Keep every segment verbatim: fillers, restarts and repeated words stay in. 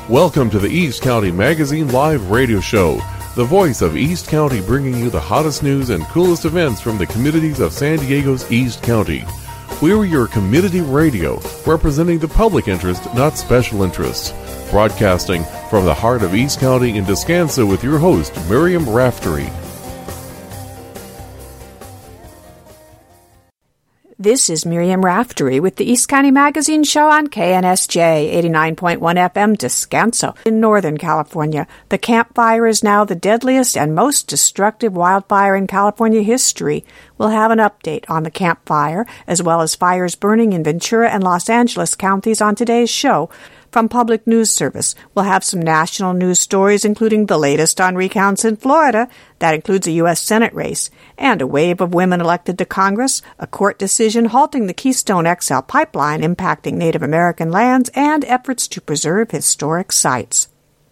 Welcome to the East County Magazine Live Radio Show, the voice of East County, bringing you the hottest news and coolest events from the communities of San Diego's East County. We're your community radio, representing the public interest, not special interests. Broadcasting from the heart of East County in Descanso with your host, Miriam Raftery. This is Miriam Raftery with the East County Magazine Show on K N S J eighty-nine point one F M Descanso in Northern California. The Camp Fire is now the deadliest and most destructive wildfire in California history. We'll have an update on the Camp Fire, as well as fires burning in Ventura and Los Angeles counties on today's show. From Public News Service, we'll have some national news stories, including the latest on recounts in Florida. That includes a U S Senate race, and a wave of women elected to Congress, a court decision halting the Keystone X L pipeline impacting Native American lands, and efforts to preserve historic sites.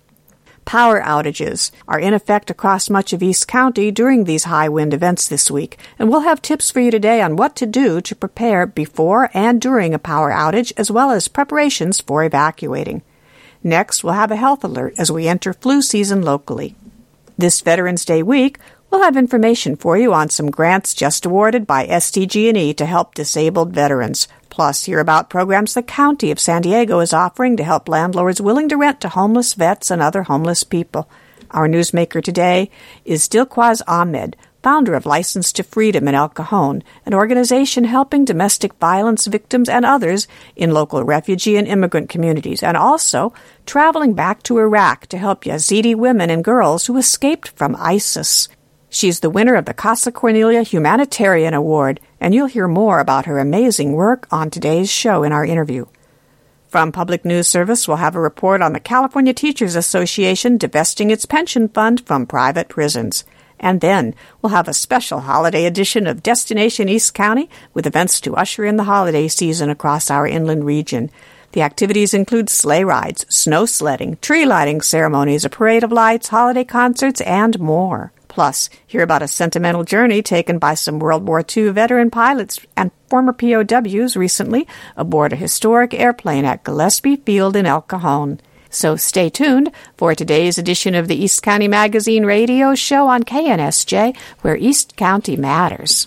Power outages are in effect across much of East County during these high wind events this week, and we'll have tips for you today on what to do to prepare before and during a power outage, as well as preparations for evacuating. Next, we'll have a health alert as we enter flu season locally. This Veterans Day week, we'll have information for you on some grants just awarded by S D G and E to help disabled veterans. Plus, hear about programs the County of San Diego is offering to help landlords willing to rent to homeless vets and other homeless people. Our newsmaker today is Dilquaz Ahmed, founder of License to Freedom in El Cajon, an organization helping domestic violence victims and others in local refugee and immigrant communities, and also traveling back to Iraq to help Yazidi women and girls who escaped from ISIS. She's the winner of the Casa Cornelia Humanitarian Award, and you'll hear more about her amazing work on today's show in our interview. From Public News Service, we'll have a report on the California Teachers Association divesting its pension fund from private prisons. And then we'll have a special holiday edition of Destination East County with events to usher in the holiday season across our inland region. The activities include sleigh rides, snow sledding, tree lighting ceremonies, a parade of lights, holiday concerts, and more. Plus, hear about a sentimental journey taken by some World War Two veteran pilots and former P O Ws recently aboard a historic airplane at Gillespie Field in El Cajon. So stay tuned for today's edition of the East County Magazine Radio Show on K N S J, where East County matters.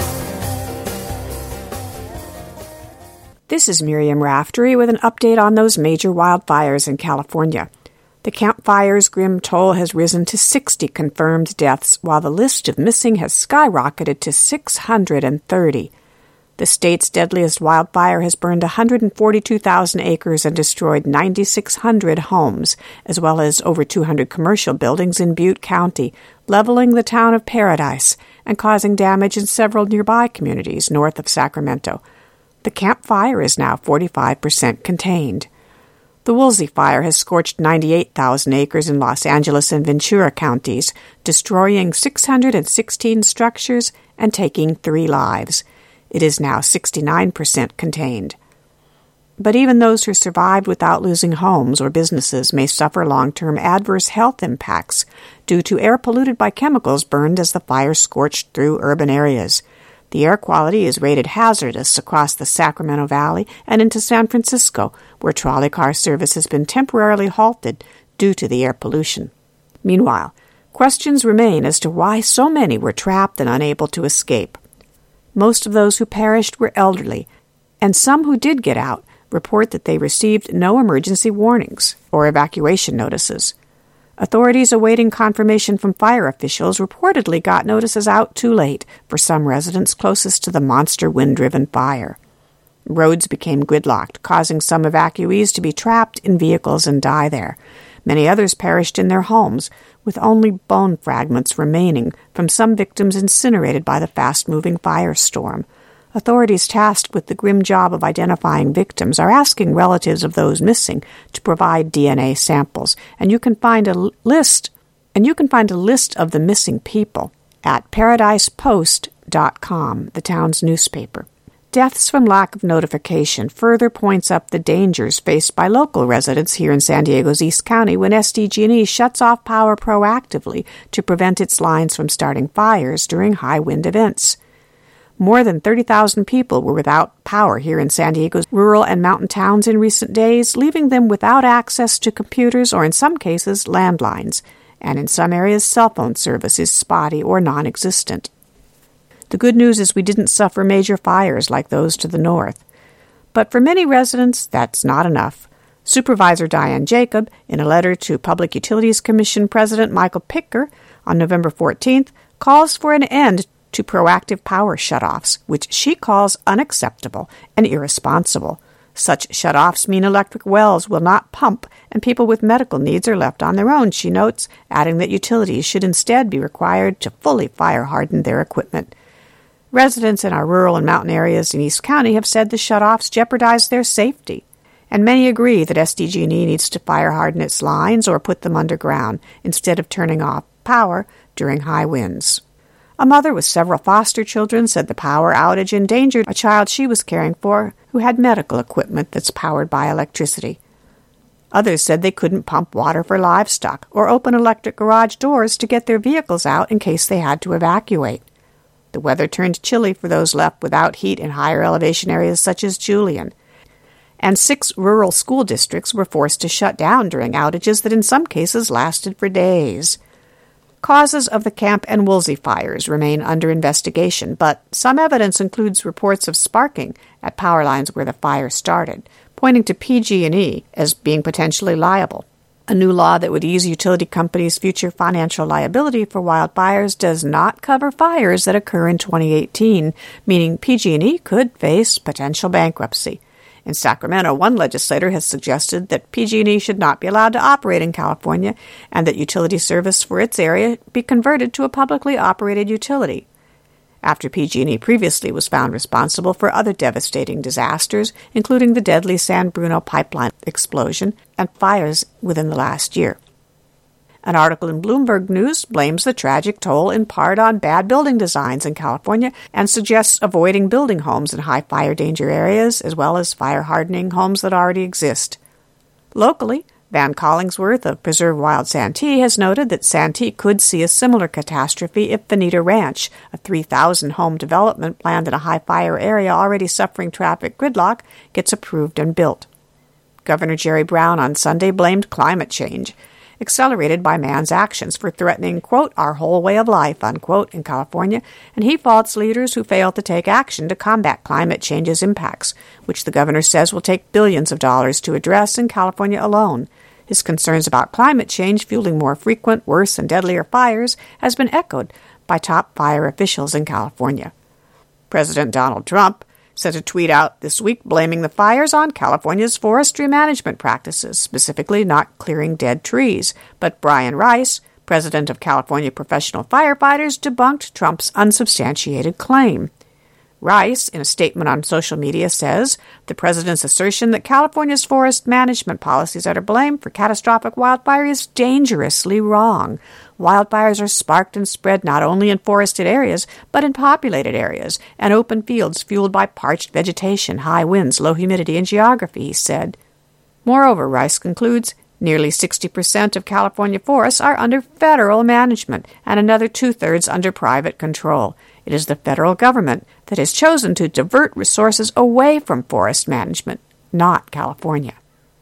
This is Miriam Raftery with an update on those major wildfires in California. The Camp Fire's grim toll has risen to sixty confirmed deaths, while the list of missing has skyrocketed to six hundred thirty. The state's deadliest wildfire has burned one hundred forty-two thousand acres and destroyed nine thousand six hundred homes, as well as over two hundred commercial buildings in Butte County, leveling the town of Paradise and causing damage in several nearby communities north of Sacramento. The Camp Fire is now forty-five percent contained. The Woolsey Fire has scorched ninety-eight thousand acres in Los Angeles and Ventura counties, destroying six hundred sixteen structures and taking three lives. It is now sixty-nine percent contained. But even those who survived without losing homes or businesses may suffer long-term adverse health impacts due to air polluted by chemicals burned as the fire scorched through urban areas. The air quality is rated hazardous across the Sacramento Valley and into San Francisco, where trolley car service has been temporarily halted due to the air pollution. Meanwhile, questions remain as to why so many were trapped and unable to escape. Most of those who perished were elderly, and some who did get out report that they received no emergency warnings or evacuation notices. Authorities awaiting confirmation from fire officials reportedly got notices out too late for some residents closest to the monster wind-driven fire. Roads became gridlocked, causing some evacuees to be trapped in vehicles and die there. Many others perished in their homes, with only bone fragments remaining from some victims incinerated by the fast-moving firestorm. Authorities tasked with the grim job of identifying victims are asking relatives of those missing to provide D N A samples, and you can find a list and you can find a list of the missing people at paradise post dot com, the town's newspaper. Deaths from lack of notification further points up the dangers faced by local residents here in San Diego's East County when S D G and E shuts off power proactively to prevent its lines from starting fires during high wind events. More than thirty thousand people were without power here in San Diego's rural and mountain towns in recent days, leaving them without access to computers or, in some cases, landlines. And in some areas, cell phone service is spotty or non-existent. The good news is we didn't suffer major fires like those to the north. But for many residents, that's not enough. Supervisor Diane Jacob, in a letter to Public Utilities Commission President Michael Picker on November fourteenth, calls for an end to proactive power shutoffs, which she calls unacceptable and irresponsible. Such shutoffs mean electric wells will not pump and people with medical needs are left on their own, she notes, adding that utilities should instead be required to fully fire harden their equipment. Residents in our rural and mountain areas in East County have said the shutoffs jeopardize their safety, and many agree that S D G and E needs to fire harden its lines or put them underground instead of turning off power during high winds. A mother with several foster children said the power outage endangered a child she was caring for who had medical equipment that's powered by electricity. Others said they couldn't pump water for livestock or open electric garage doors to get their vehicles out in case they had to evacuate. The weather turned chilly for those left without heat in higher elevation areas such as Julian, and six rural school districts were forced to shut down during outages that in some cases lasted for days. Causes of the Camp and Woolsey fires remain under investigation, but some evidence includes reports of sparking at power lines where the fire started, pointing to P G and E as being potentially liable. A new law that would ease utility companies' future financial liability for wildfires does not cover fires that occur in twenty eighteen, meaning P G and E could face potential bankruptcy. In Sacramento, one legislator has suggested that P G and E should not be allowed to operate in California and that utility service for its area be converted to a publicly operated utility. After P G and E previously was found responsible for other devastating disasters, including the deadly San Bruno pipeline explosion and fires within the last year. An article in Bloomberg News blames the tragic toll in part on bad building designs in California and suggests avoiding building homes in high fire danger areas as well as fire hardening homes that already exist. Locally, Van Collingsworth of Preserve Wild Santee has noted that Santee could see a similar catastrophe if Bonita Ranch, a three thousand home development planned in a high fire area already suffering traffic gridlock, gets approved and built. Governor Jerry Brown on Sunday blamed climate change, accelerated by man's actions, for threatening, quote, our whole way of life, unquote, in California, and he faults leaders who fail to take action to combat climate change's impacts, which the governor says will take billions of dollars to address in California alone. His concerns about climate change fueling more frequent, worse, and deadlier fires has been echoed by top fire officials in California. President Donald Trump sent a tweet out this week blaming the fires on California's forestry management practices, specifically not clearing dead trees. But Brian Rice, president of California Professional Firefighters, debunked Trump's unsubstantiated claim. Rice, in a statement on social media, says the president's assertion that California's forest management policies are to blame for catastrophic wildfire is dangerously wrong. Wildfires are sparked and spread not only in forested areas, but in populated areas and open fields fueled by parched vegetation, high winds, low humidity, and geography, he said. Moreover, Rice concludes, nearly sixty percent of California forests are under federal management and another two-thirds under private control. It is the federal government that has chosen to divert resources away from forest management, not California.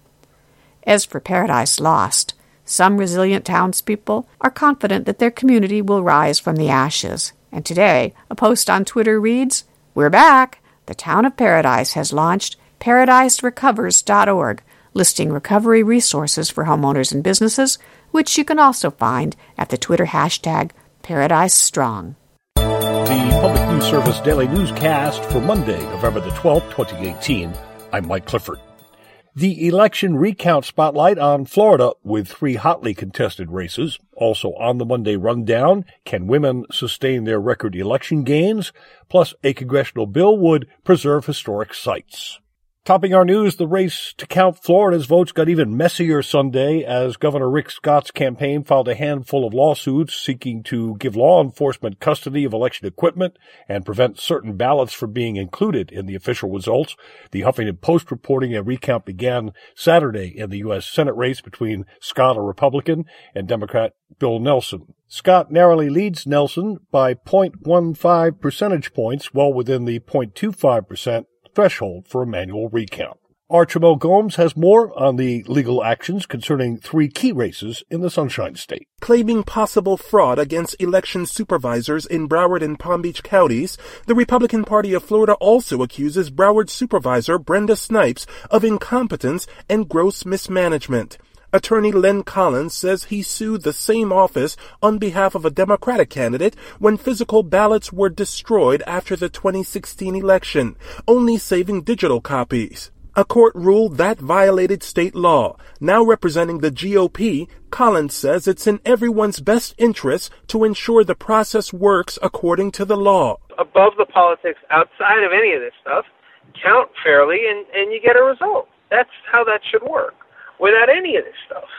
As for Paradise Lost, some resilient townspeople are confident that their community will rise from the ashes. And today, a post on Twitter reads, "We're back! The town of Paradise has launched paradise recovers dot org, listing recovery resources for homeowners and businesses, which you can also find at the Twitter hashtag ParadiseStrong." The Public News Service Daily Newscast for Monday, November the twelfth, twenty eighteen. I'm Mike Clifford. The election recount spotlight on Florida with three hotly contested races. Also on the Monday rundown, can women sustain their record election gains? Plus, a congressional bill would preserve historic sites. Topping our news, the race to count Florida's votes got even messier Sunday as Governor Rick Scott's campaign filed a handful of lawsuits seeking to give law enforcement custody of election equipment and prevent certain ballots from being included in the official results. The Huffington Post reporting a recount began Saturday in the U S Senate race between Scott, a Republican, and Democrat Bill Nelson. Scott narrowly leads Nelson by zero point one five percentage points, well within the zero point two five percent threshold for a manual recount. Archibald Gomes has more on the legal actions concerning three key races in the Sunshine State. Claiming possible fraud against election supervisors in Broward and Palm Beach counties, the Republican Party of Florida also accuses Broward Supervisor Brenda Snipes of incompetence and gross mismanagement. Attorney Len Collins says he sued the same office on behalf of a Democratic candidate when physical ballots were destroyed after the twenty sixteen election, only saving digital copies. A court ruled that violated state law. Now representing the G O P, Collins says it's in everyone's best interest to ensure the process works according to the law. Above the politics, outside of any of this stuff, count fairly and, and you get a result. That's how that should work. Without any of this stuff.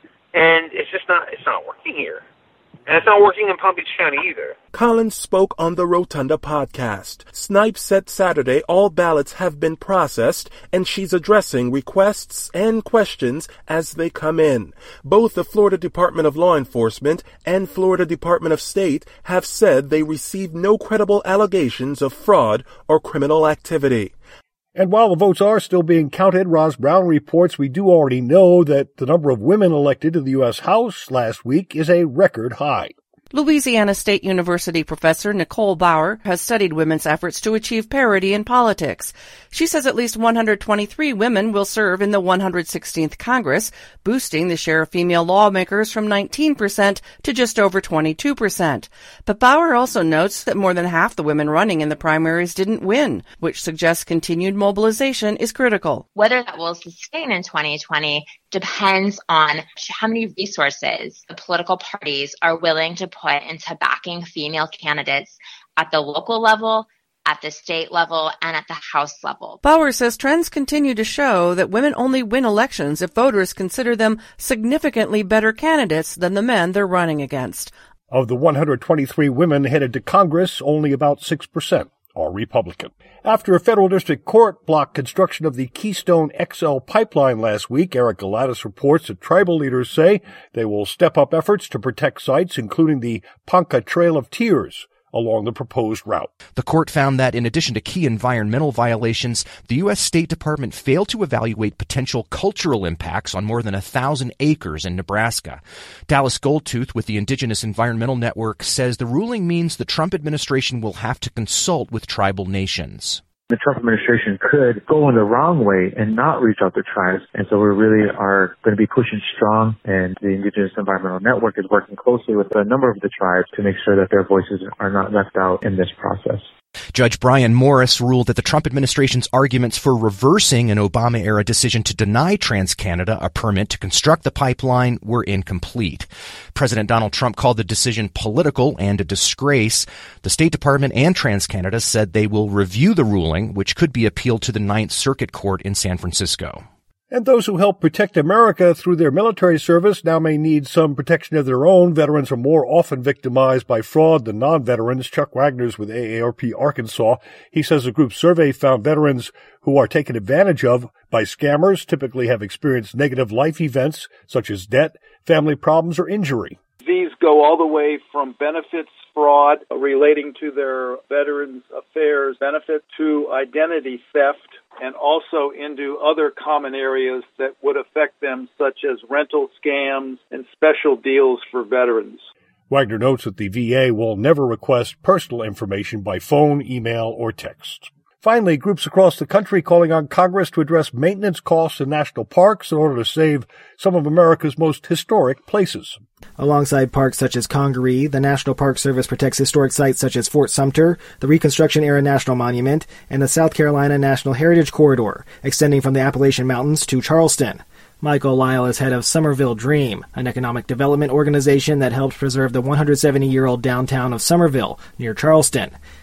And it's just not, it's not working here. And it's not working in Palm Beach County either. Collins spoke on the Rotunda podcast. Snipes said Saturday all ballots have been processed and she's addressing requests and questions as they come in. Both the Florida Department of Law Enforcement and Florida Department of State have said they received no credible allegations of fraud or criminal activity. And while the votes are still being counted, Roz Brown reports we do already know that the number of women elected to the U S House last week is a record high. Louisiana State University professor Nicole Bauer has studied women's efforts to achieve parity in politics. She says at least one hundred twenty-three women will serve in the one hundred sixteenth Congress, boosting the share of female lawmakers from nineteen percent to just over twenty-two percent. But Bauer also notes that more than half the women running in the primaries didn't win, which suggests continued mobilization is critical. Whether that will sustain in twenty twenty depends on how many resources the political parties are willing to put into backing female candidates at the local level, at the state level, and at the House level. Bauer says trends continue to show that women only win elections if voters consider them significantly better candidates than the men they're running against. Of the one hundred twenty-three women headed to Congress, only about six percent are Republican. After a federal district court blocked construction of the Keystone X L pipeline last week, Eric Galatis reports that tribal leaders say they will step up efforts to protect sites, including the Ponca Trail of Tears, along the proposed route. The court found that in addition to key environmental violations, the U S State Department failed to evaluate potential cultural impacts on more than a thousand acres in Nebraska. Dallas Goldtooth with the Indigenous Environmental Network says the ruling means the Trump administration will have to consult with tribal nations. The Trump administration could go in the wrong way and not reach out to tribes. And so we really are going to be pushing strong, and the Indigenous Environmental Network is working closely with a number of the tribes to make sure that their voices are not left out in this process. Judge Brian Morris ruled that the Trump administration's arguments for reversing an Obama-era decision to deny TransCanada a permit to construct the pipeline were incomplete. President Donald Trump called the decision political and a disgrace. The State Department and TransCanada said they will review the ruling, which could be appealed to the Ninth Circuit Court in San Francisco. And those who help protect America through their military service now may need some protection of their own. Veterans are more often victimized by fraud than non-veterans. Chuck Wagner's with A A R P Arkansas. He says the group's survey found veterans who are taken advantage of by scammers typically have experienced negative life events such as debt, family problems, or injury. These go all the way from benefits fraud relating to their veterans affairs benefit to identity theft, and also into other common areas that would affect them, such as rental scams and special deals for veterans. Wagner notes that the V A will never request personal information by phone, email, or text. Finally, groups across the country calling on Congress to address maintenance costs in national parks in order to save some of America's most historic places. Alongside parks such as Congaree, the National Park Service protects historic sites such as Fort Sumter, the Reconstruction-era National Monument, and the South Carolina National Heritage Corridor, extending from the Appalachian Mountains to Charleston. Michael Lyle is head of Somerville Dream, an economic development organization that helps preserve the one hundred seventy-year-old downtown of Somerville, near Charleston.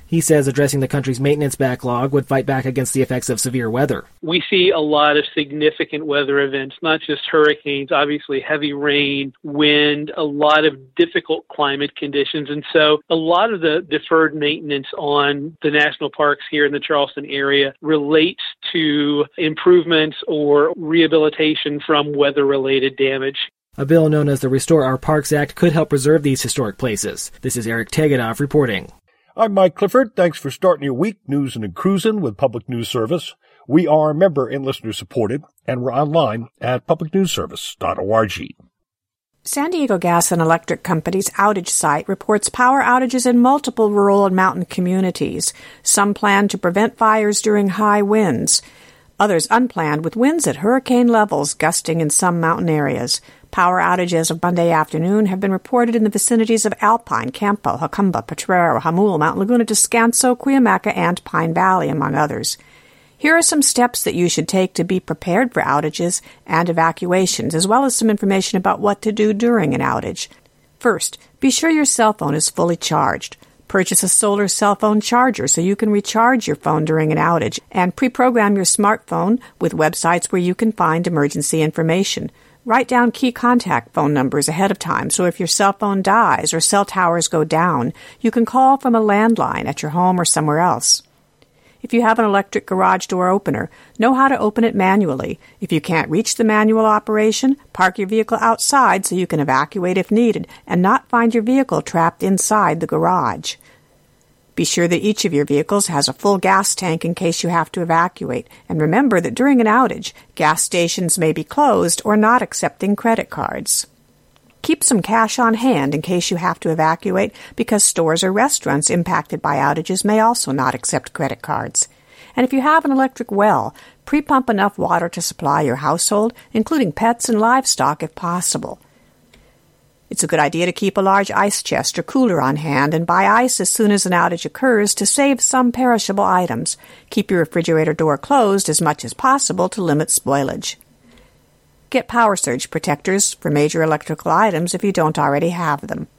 He says addressing the country's maintenance backlog would fight back against the effects of severe weather. We see a lot of significant weather events, not just hurricanes, obviously heavy rain, wind, a lot of difficult climate conditions. And so a lot of the deferred maintenance on the national parks here in the Charleston area relates to improvements or rehabilitation from weather-related damage. A bill known as the Restore Our Parks Act could help preserve these historic places. This is Eric Teganov reporting. I'm Mike Clifford. Thanks for starting your week newsing and cruising with Public News Service. We are member and listener supported, and we're online at public news service dot org. San Diego Gas and Electric Company's outage site reports power outages in multiple rural and mountain communities. Some plan to prevent fires during high winds. Others unplanned, with winds at hurricane levels gusting in some mountain areas. Power outages of Monday afternoon have been reported in the vicinities of Alpine, Campo, Jacumba, Potrero, Jamul, Mount Laguna, Descanso, Cuyamaca, and Pine Valley, among others. Here are some steps that you should take to be prepared for outages and evacuations, as well as some information about what to do during an outage. First, be sure your cell phone is fully charged. Purchase a solar cell phone charger so you can recharge your phone during an outage, and pre-program your smartphone with websites where you can find emergency information. Write down key contact phone numbers ahead of time so if your cell phone dies or cell towers go down, you can call from a landline at your home or somewhere else. If you have an electric garage door opener, know how to open it manually. If you can't reach the manual operation, park your vehicle outside so you can evacuate if needed and not find your vehicle trapped inside the garage. Be sure that each of your vehicles has a full gas tank in case you have to evacuate, and remember that during an outage, gas stations may be closed or not accepting credit cards. Keep some cash on hand in case you have to evacuate, because stores or restaurants impacted by outages may also not accept credit cards. And if you have an electric well, pre-pump enough water to supply your household, including pets and livestock if possible. It's a good idea to keep a large ice chest or cooler on hand and buy ice as soon as an outage occurs to save some perishable items. Keep your refrigerator door closed as much as possible to limit spoilage. Get power surge protectors for major electrical items if you don't already have them.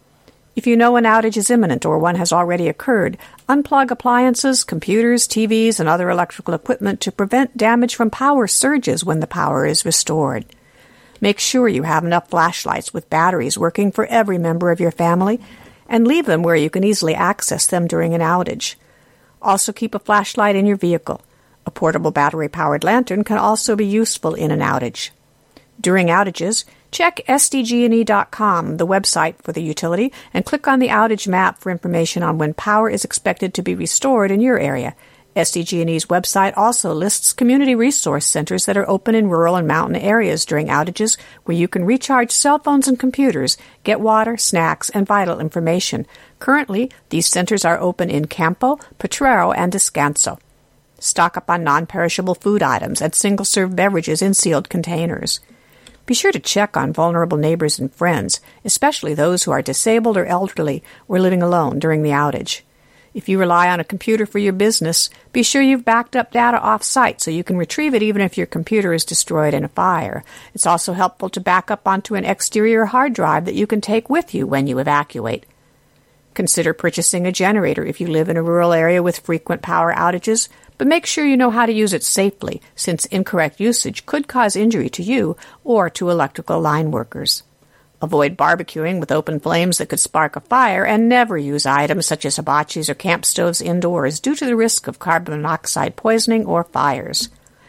If you know an outage is imminent or one has already occurred, unplug appliances, computers, T Vs, and other electrical equipment to prevent damage from power surges when the power is restored. Make sure you have enough flashlights with batteries working for every member of your family, and leave them where you can easily access them during an outage. Also keep a flashlight in your vehicle. A portable battery-powered lantern can also be useful in an outage. During outages, check S D G and E dot com, the website for the utility, and click on the outage map for information on when power is expected to be restored in your area. S D G and E's website also lists community resource centers that are open in rural and mountain areas during outages, where you can recharge cell phones and computers, get water, snacks, and vital information. Currently, these centers are open in Campo, Potrero, and Descanso. Stock up on non-perishable food items and single-serve beverages in sealed containers. Be sure to check on vulnerable neighbors and friends, especially those who are disabled or elderly or living alone during the outage. If you rely on a computer for your business, be sure you've backed up data off-site so you can retrieve it even if your computer is destroyed in a fire. It's also helpful to back up onto an exterior hard drive that you can take with you when you evacuate. Consider purchasing a generator if you live in a rural area with frequent power outages, but make sure you know how to use it safely, since incorrect usage could cause injury to you or to electrical line workers. Avoid barbecuing with open flames that could spark a fire, and never use items such as hibachis or camp stoves indoors due to the risk of carbon monoxide poisoning or fires.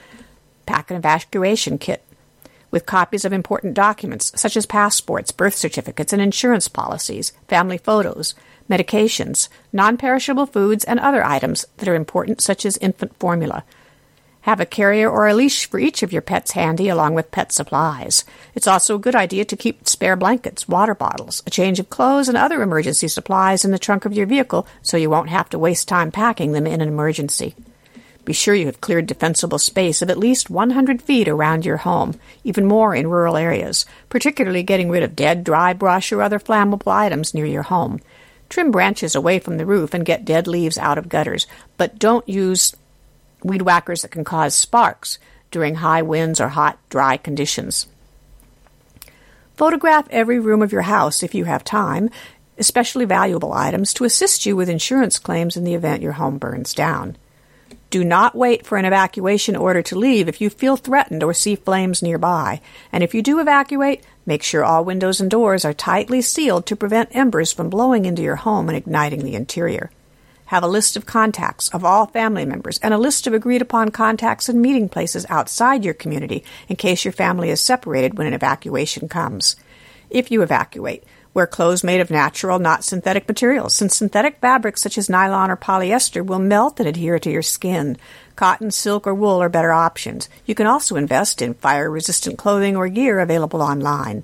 Pack an evacuation kit with copies of important documents such as passports, birth certificates, and insurance policies, family photos, medications, non-perishable foods, and other items that are important such as infant formula. Have a carrier or a leash for each of your pets handy along with pet supplies. It's also a good idea to keep spare blankets, water bottles, a change of clothes, and other emergency supplies in the trunk of your vehicle so you won't have to waste time packing them in an emergency. Be sure you have cleared defensible space of at least one hundred feet around your home, even more in rural areas, particularly getting rid of dead, dry brush or other flammable items near your home. Trim branches away from the roof and get dead leaves out of gutters, but don't use weed whackers that can cause sparks during high winds or hot, dry conditions. Photograph every room of your house if you have time, especially valuable items, to assist you with insurance claims in the event your home burns down. Do not wait for an evacuation order to leave if you feel threatened or see flames nearby, and if you do evacuate, make sure all windows and doors are tightly sealed to prevent embers from blowing into your home and igniting the interior. Have a list of contacts of all family members and a list of agreed-upon contacts and meeting places outside your community in case your family is separated when an evacuation comes. If you evacuate, wear clothes made of natural, not synthetic materials, since synthetic fabrics such as nylon or polyester will melt and adhere to your skin. Cotton, silk, or wool are better options. You can also invest in fire-resistant clothing or gear available online.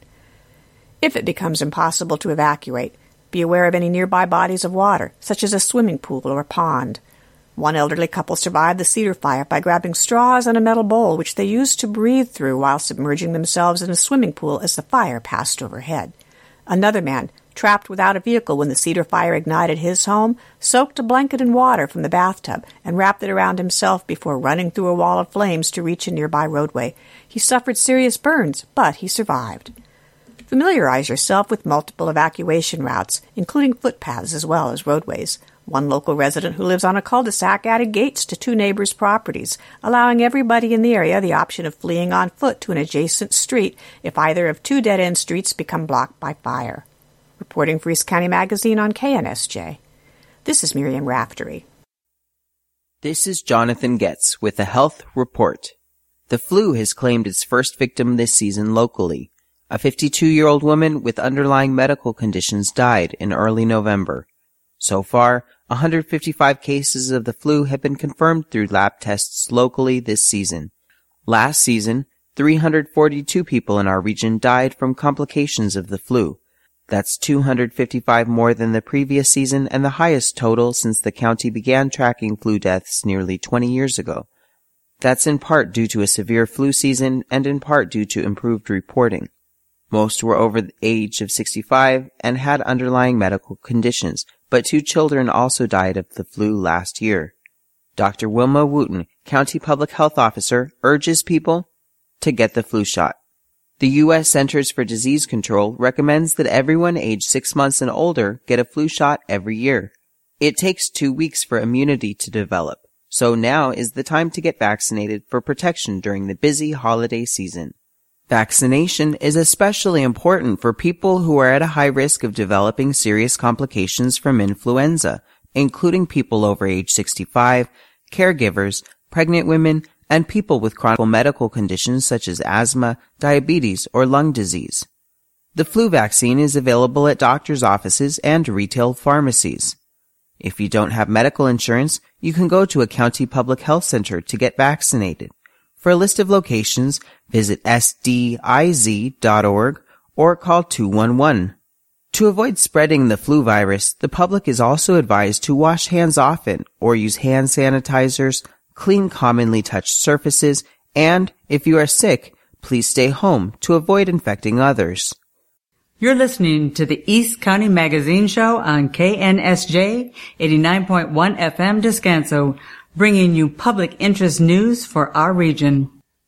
If it becomes impossible to evacuate, be aware of any nearby bodies of water, such as a swimming pool or a pond. One elderly couple survived the cedar fire by grabbing straws and a metal bowl, which they used to breathe through while submerging themselves in a swimming pool as the fire passed overhead. Another man, trapped without a vehicle when the cedar fire ignited his home, soaked a blanket in water from the bathtub and wrapped it around himself before running through a wall of flames to reach a nearby roadway. He suffered serious burns, but he survived. Familiarize yourself with multiple evacuation routes, including footpaths as well as roadways. One local resident who lives on a cul-de-sac added gates to two neighbors' properties, allowing everybody in the area the option of fleeing on foot to an adjacent street if either of two dead-end streets become blocked by fire. Reporting for East County Magazine on K N S J. This is Miriam Raftery. This is Jonathan Getz with a health report. The flu has claimed its first victim this season locally. A fifty-two-year-old woman with underlying medical conditions died in early November. So far, one hundred fifty-five cases of the flu have been confirmed through lab tests locally this season. Last season, three hundred forty-two people in our region died from complications of the flu. That's two hundred fifty-five more than the previous season and the highest total since the county began tracking flu deaths nearly twenty years ago. That's in part due to a severe flu season and in part due to improved reporting. Most were over the age of sixty-five and had underlying medical conditions, but two children also died of the flu last year. Doctor Wilma Wooten, County Public Health Officer, urges people to get the flu shot. The U S Centers for Disease Control recommends that everyone aged six months and older get a flu shot every year. It takes two weeks for immunity to develop, so now is the time to get vaccinated for protection during the busy holiday season. Vaccination is especially important for people who are at a high risk of developing serious complications from influenza, including people over age sixty-five, caregivers, pregnant women, and people with chronic medical conditions such as asthma, diabetes, or lung disease. The flu vaccine is available at doctors' offices and retail pharmacies. If you don't have medical insurance, you can go to a county public health center to get vaccinated. For a list of locations, visit S D I Z dot org or call two one one. To avoid spreading the flu virus, the public is also advised to wash hands often or use hand sanitizers, clean commonly touched surfaces, and, if you are sick, please stay home to avoid infecting others. You're listening to the East County Magazine Show on K N S J eighty-nine point one F M Descanso, bringing you public interest news for our region.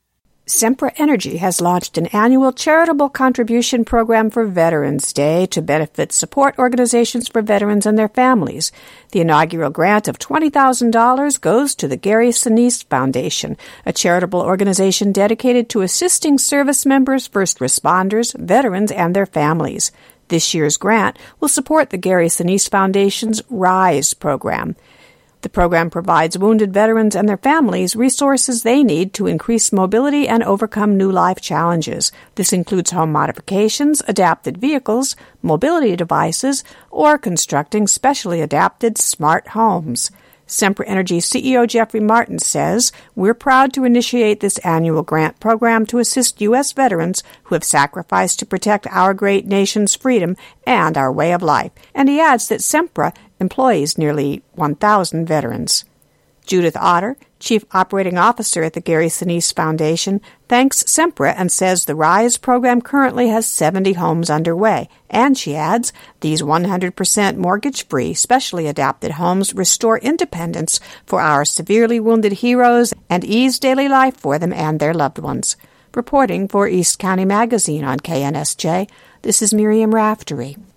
Sempra Energy has launched an annual charitable contribution program for Veterans Day to benefit support organizations for veterans and their families. The inaugural grant of twenty thousand dollars goes to the Gary Sinise Foundation, a charitable organization dedicated to assisting service members, first responders, veterans, and their families. This year's grant will support the Gary Sinise Foundation's RISE program. The program provides wounded veterans and their families resources they need to increase mobility and overcome new life challenges. This includes home modifications, adapted vehicles, mobility devices, or constructing specially adapted smart homes. Sempra Energy C E O Jeffrey Martin says, "We're proud to initiate this annual grant program to assist U S veterans who have sacrificed to protect our great nation's freedom and our way of life." And he adds that Sempra employs nearly one thousand veterans. Judith Otter, Chief Operating Officer at the Gary Sinise Foundation, thanks Sempra and says the RISE program currently has seventy homes underway. And she adds, these one hundred percent mortgage-free, specially adapted homes restore independence for our severely wounded heroes and ease daily life for them and their loved ones. Reporting for East County Magazine on K N S J, this is Miriam Raftery.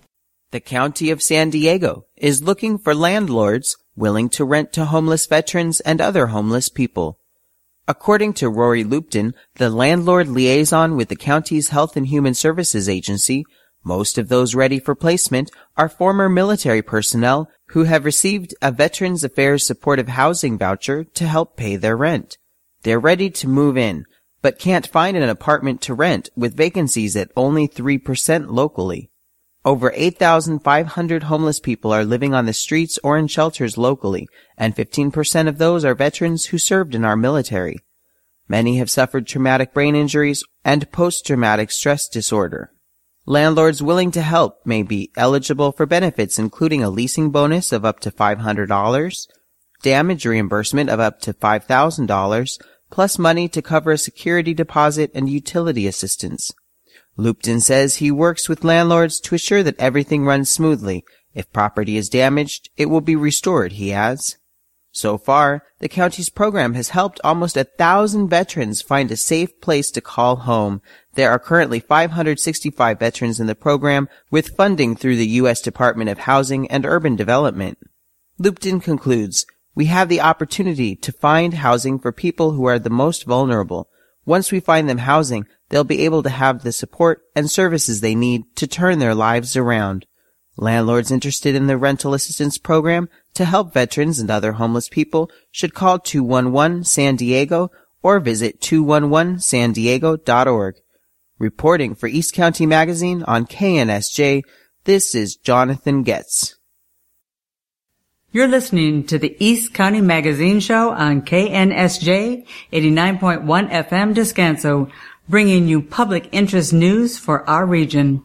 The County of San Diego is looking for landlords willing to rent to homeless veterans and other homeless people. According to Rory Lupton, the landlord liaison with the county's Health and Human Services Agency, most of those ready for placement are former military personnel who have received a Veterans Affairs Supportive Housing voucher to help pay their rent. They're ready to move in, but can't find an apartment to rent with vacancies at only three percent locally. Over eight thousand five hundred homeless people are living on the streets or in shelters locally, and fifteen percent of those are veterans who served in our military. Many have suffered traumatic brain injuries and post-traumatic stress disorder. Landlords willing to help may be eligible for benefits including a leasing bonus of up to five hundred dollars, damage reimbursement of up to five thousand dollars, plus money to cover a security deposit and utility assistance. Lupton says he works with landlords to assure that everything runs smoothly. If property is damaged, it will be restored, he adds. So far, the county's program has helped almost a thousand veterans find a safe place to call home. There are currently five hundred sixty-five veterans in the program with funding through the U S Department of Housing and Urban Development. Lupton concludes, "We have the opportunity to find housing for people who are the most vulnerable. Once we find them housing, they'll be able to have the support and services they need to turn their lives around." Landlords interested in the rental assistance program to help veterans and other homeless people should call two one one San Diego or visit two one one san diego dot org. Reporting for East County Magazine on K N S J, this is Jonathan Getz. You're listening to the East County Magazine Show on K N S J eighty-nine point one F M Descanso, bringing you public interest news for our region.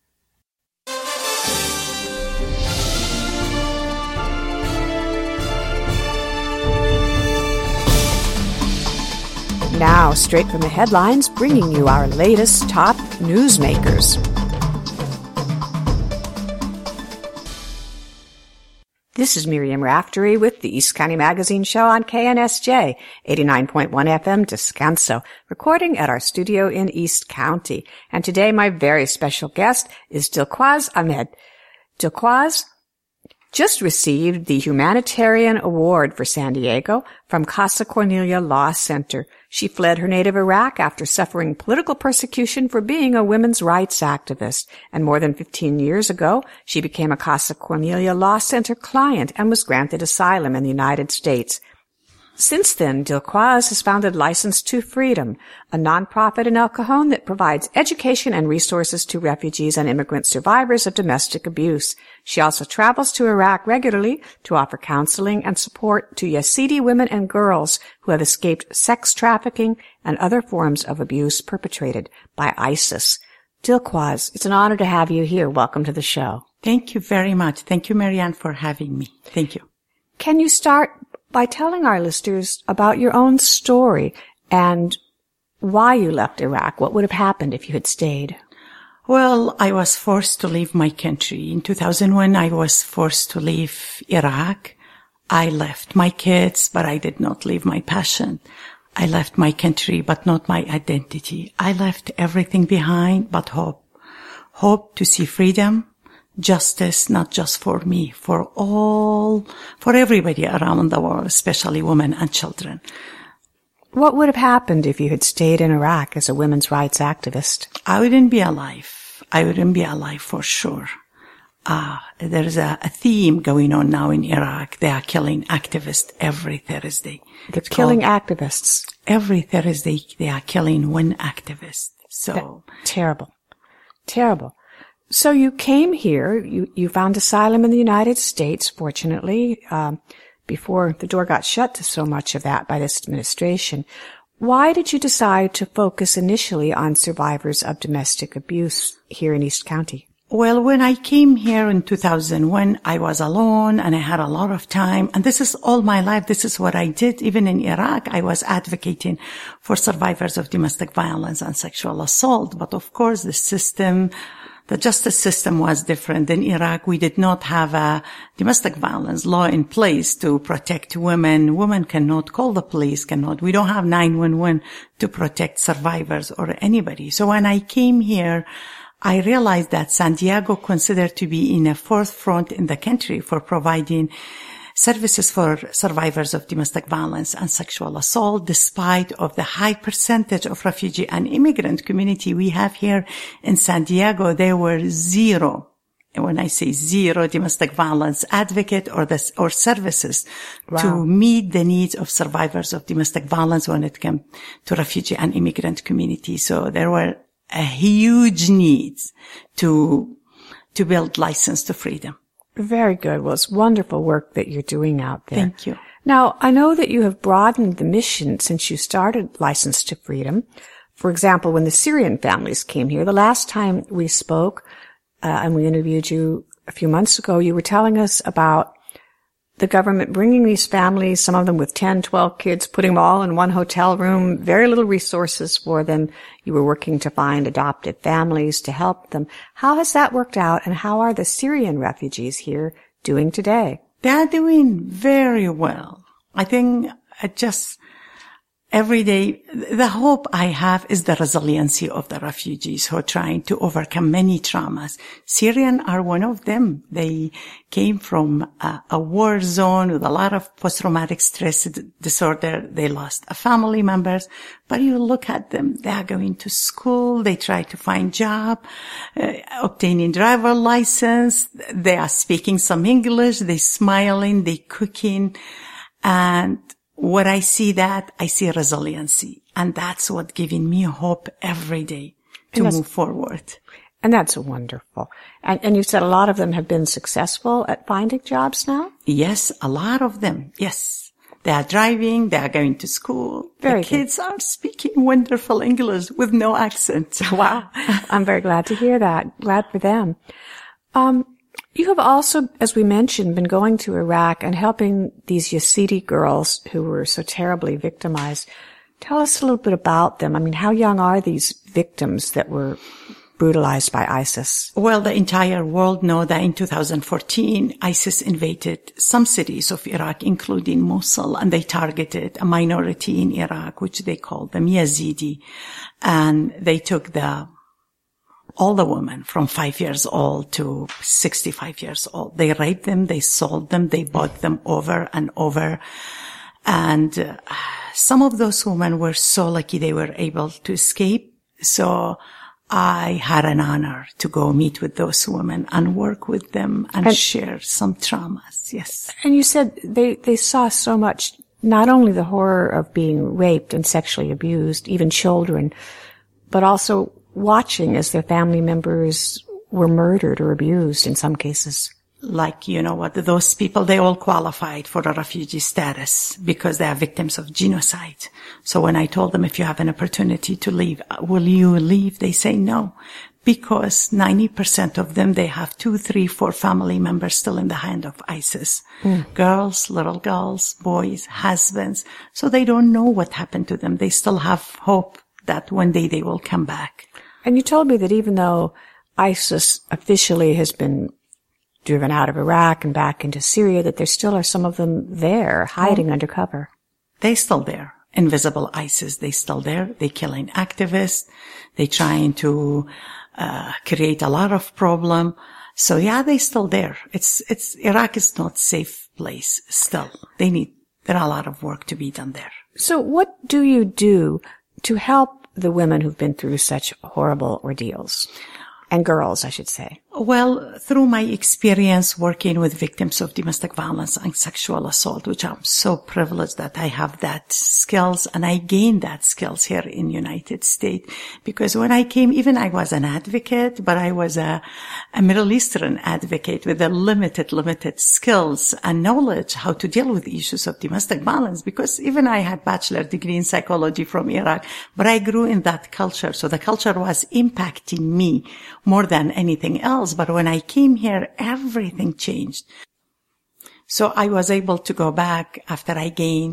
Now, straight from the headlines, bringing you our latest top newsmakers. This is Miriam Raftery with the East County Magazine Show on K N S J, eighty-nine point one F M Descanso, recording at our studio in East County. And today my very special guest is Dilquaz Ahmed. Dilquaz just received the Humanitarian Award for San Diego from Casa Cornelia Law Center. She fled her native Iraq after suffering political persecution for being a women's rights activist. And more than fifteen years ago, she became a Casa Cornelia Law Center client and was granted asylum in the United States. Since then, Dilquaz has founded License to Freedom, a nonprofit in El Cajon that provides education and resources to refugees and immigrant survivors of domestic abuse. She also travels to Iraq regularly to offer counseling and support to Yazidi women and girls who have escaped sex trafficking and other forms of abuse perpetrated by ISIS. Dilquaz, it's an honor to have you here. Welcome to the show. Thank you very much. Thank you, Marianne, for having me. Thank you. Can you start by telling our listeners about your own story and why you left Iraq? What would have happened if you had stayed? Well, I was forced to leave my country. In two thousand one, I was forced to leave Iraq. I left my kids, but I did not leave my passion. I left my country, but not my identity. I left everything behind but hope. Hope to see freedom, justice, not just for me, for all, for everybody around the world, especially women and children. What would have happened if you had stayed in Iraq as a women's rights activist? I wouldn't be alive. I wouldn't be alive for sure. Uh, there's a, a theme going on now in Iraq. They are killing activists every Thursday. They're it's killing activists. Every Thursday they are killing one activist. So that, terrible. Terrible. So you came here, you, you found asylum in the United States, fortunately, um, before the door got shut to so much of that by this administration. Why did you decide to focus initially on survivors of domestic abuse here in East County? Well, when I came here in two thousand one, I was alone and I had a lot of time. And this is all my life. This is what I did. Even in Iraq, I was advocating for survivors of domestic violence and sexual assault. But of course, the system, the justice system was different. In Iraq, we did not have a domestic violence law in place to protect women. Women cannot call the police, cannot. We don't have nine one one to protect survivors or anybody. So when I came here, I realized that San Diego considered to be in a forefront in the country for providing services for survivors of domestic violence and sexual assault, despite of the high percentage of refugee and immigrant community we have here in San Diego. There were zero, and when I say zero, domestic violence advocate or the, or services wow. to meet the needs of survivors of domestic violence when it came to refugee and immigrant community. So there were a huge needs to, to build License to Freedom. Very good. Well, it's wonderful work that you're doing out there. Thank you. Now, I know that you have broadened the mission since you started License to Freedom. For example, when the Syrian families came here, the last time we spoke, uh, and we interviewed you a few months ago, you were telling us about the government bringing these families, some of them with ten, twelve kids, putting them all in one hotel room, very little resources for them. You were working to find adopted families to help them. How has that worked out, and how are the Syrian refugees here doing today? They're doing very well. I think I just every day, the hope I have is the resiliency of the refugees who are trying to overcome many traumas. Syrian are one of them. They came from a, a war zone with a lot of post-traumatic stress disorder. They lost a family members, but you look at them, they are going to school, they try to find job, uh, obtaining driver license, they are speaking some English, they smiling, they cooking, and what I see that, I see resiliency. And that's what giving me hope every day to move forward. And that's wonderful. And, and you said a lot of them have been successful at finding jobs now? Yes, a lot of them. Yes. They are driving, they are going to school. Very the kids good. Are speaking wonderful English with no accent. Wow. I'm very glad to hear that. Glad for them. Um, You have also, as we mentioned, been going to Iraq and helping these Yazidi girls who were so terribly victimized. Tell us a little bit about them. I mean, how young are these victims that were brutalized by ISIS? Well, the entire world know that in two thousand fourteen, ISIS invaded some cities of Iraq, including Mosul, and they targeted a minority in Iraq, which they called them Yazidi. And they took the all the women from five years old to sixty-five years old. They raped them, they sold them, they bought them over and over. And uh, some of those women were so lucky they were able to escape. So I had an honor to go meet with those women and work with them and, and share some traumas. Yes. And you said they, they saw so much, not only the horror of being raped and sexually abused, even children, but also watching as their family members were murdered or abused in some cases. Like, you know what, those people, they all qualified for a refugee status because they are victims of genocide. So when I told them, if you have an opportunity to leave, will you leave? They say no, because ninety percent of them, they have two, three, four family members still in the hand of ISIS. Mm. Girls, little girls, boys, husbands. So they don't know what happened to them. They still have hope that one day they will come back. And you told me that even though ISIS officially has been driven out of Iraq and back into Syria, that there still are some of them there hiding oh, under cover. They still there. Invisible ISIS, they still there. They killing activists. They trying to uh create a lot of problem. So yeah, they still there. It's it's Iraq is not safe place still. They need there are a lot of work to be done there. So what do you do to help the women who've been through such horrible ordeals? And girls, I should say. Well, through my experience working with victims of domestic violence and sexual assault, which I'm so privileged that I have that skills, and I gained that skills here in United States. Because when I came, even I was an advocate, but I was a, a Middle Eastern advocate with a limited, limited skills and knowledge how to deal with issues of domestic violence. Because even I had bachelor degree in psychology from Iraq, but I grew in that culture. So the culture was impacting me more than anything else. But when I came here, everything changed. So I was able to go back after I gained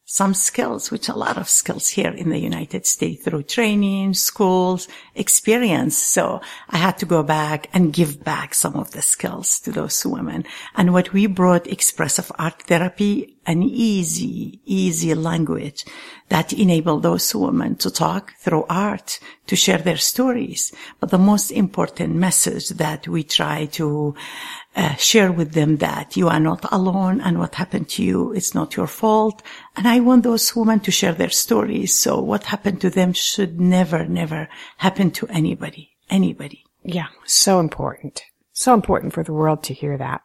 some skills, which a lot of skills here in the United States through training, schools, experience. So I had to go back and give back some of the skills to those women. And what we brought, expressive art therapy, an easy, easy language that enabled those women to talk through art, to share their stories. But the most important message that we try to uh, share with them, that you are not alone, and what happened to you is not your fault. And I want those women to share their stories. So what happened to them should never, never happen to anybody, anybody. Yeah, so important. So important for the world to hear that.